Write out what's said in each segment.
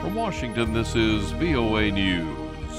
From Washington, this is VOA News.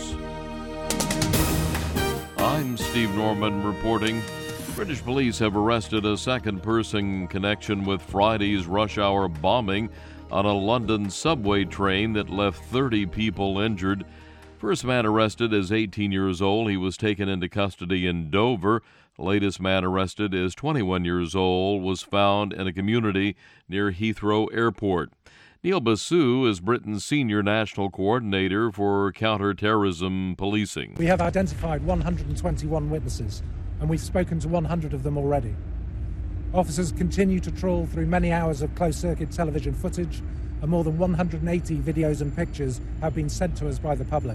I'm Steve Norman reporting. British police have arrested a second person in connection with Friday's rush hour bombing on a London subway train that left 30 people injured. First man arrested is 18 years old. He was taken into custody in Dover. The latest man arrested is 21 years old, was found in a community near Heathrow Airport. Neil Basu is Britain's senior national coordinator for counter-terrorism policing. We have identified 121 witnesses, and we've spoken to 100 of them already. Officers continue to trawl through many hours of closed-circuit television footage, and more than 180 videos and pictures have been sent to us by the public.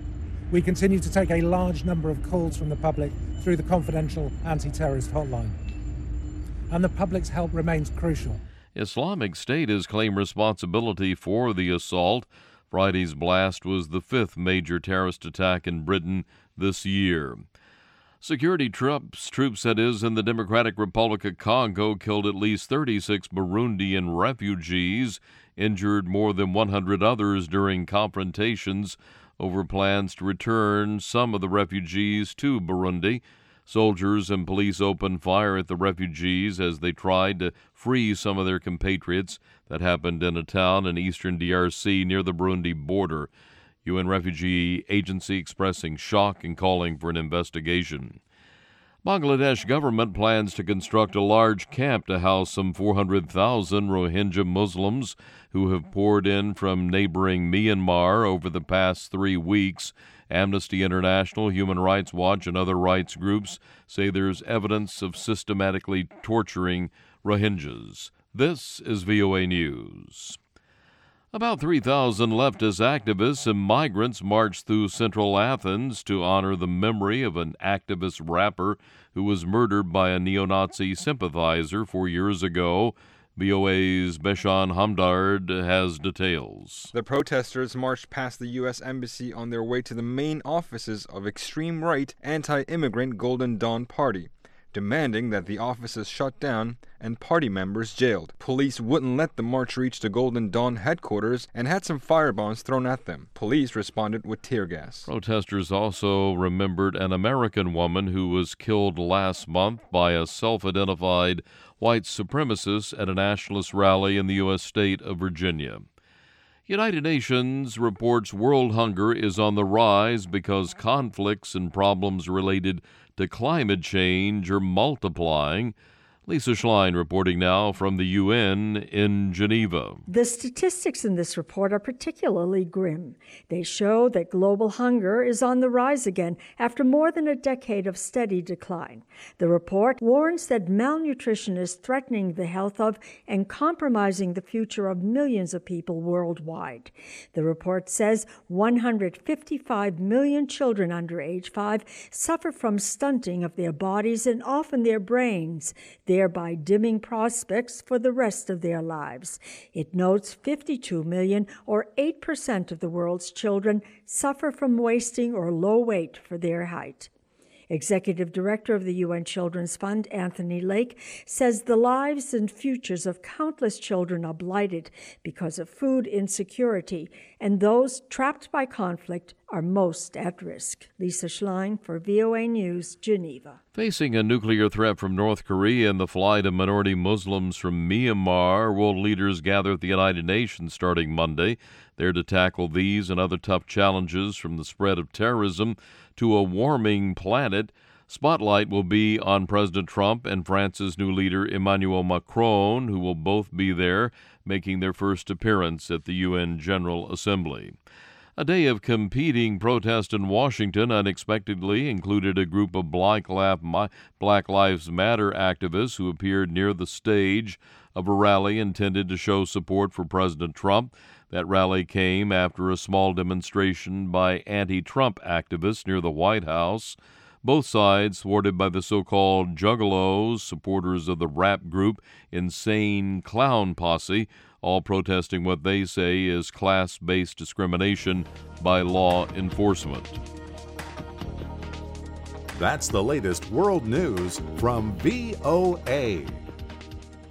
We continue to take a large number of calls from the public through the confidential anti-terrorist hotline. And the public's help remains crucial. Islamic State has claimed responsibility for the assault. Friday's blast was the fifth major terrorist attack in Britain this year. Security troops in the Democratic Republic of Congo killed at least 36 Burundian refugees, injured more than 100 others during confrontations over plans to return some of the refugees to Burundi. Soldiers and police opened fire at the refugees as they tried to free some of their compatriots. That happened in a town in eastern DRC near the Burundi border. UN Refugee Agency expressing shock and calling for an investigation. Bangladesh government plans to construct a large camp to house some 400,000 Rohingya Muslims who have poured in from neighboring Myanmar over the past 3 weeks. Amnesty International, Human Rights Watch, and other rights groups say there's evidence of systematically torturing Rohingyas. This is VOA News. About 3,000 leftist activists and migrants marched through central Athens to honor the memory of an activist rapper who was murdered by a neo-Nazi sympathizer 4 years ago. VOA's Beshan Hamdard has details. The protesters marched past the U.S. Embassy on their way to the main offices of extreme-right anti-immigrant Golden Dawn Party, demanding that the offices shut down and party members jailed. Police wouldn't let the march reach the Golden Dawn headquarters and had some firebombs thrown at them. Police responded with tear gas. Protesters also remembered an American woman who was killed last month by a self-identified white supremacist at a nationalist rally in the U.S. state of Virginia. United Nations reports world hunger is on the rise because conflicts and problems related to climate change are multiplying. Lisa Schlein reporting now from the UN in Geneva. The statistics in this report are particularly grim. They show that global hunger is on the rise again after more than a decade of steady decline. The report warns that malnutrition is threatening the health of and compromising the future of millions of people worldwide. The report says 155 million children under age 5 suffer from stunting of their bodies and often their brains, thereby dimming prospects for the rest of their lives. It notes 52 million, or 8% of the world's children, suffer from wasting or low weight for their height. Executive Director of the UN Children's Fund, Anthony Lake, says the lives and futures of countless children are blighted because of food insecurity, and those trapped by conflict are most at risk. Lisa Schlein for VOA News, Geneva. Facing a nuclear threat from North Korea and the flight of minority Muslims from Myanmar, world leaders gather at the United Nations starting Monday. They're to tackle these and other tough challenges, from the spread of terrorism to a warming planet. Spotlight will be on President Trump and France's new leader Emmanuel Macron, who will both be there, making their first appearance at the UN General Assembly. A day of competing protest in Washington unexpectedly included a group of Black Lives Matter activists who appeared near the stage of a rally intended to show support for President Trump. That rally came after a small demonstration by anti-Trump activists near the White House. Both sides thwarted by the so-called Juggalos, supporters of the rap group Insane Clown Posse, all protesting what they say is class-based discrimination by law enforcement. That's the latest world news from VOA.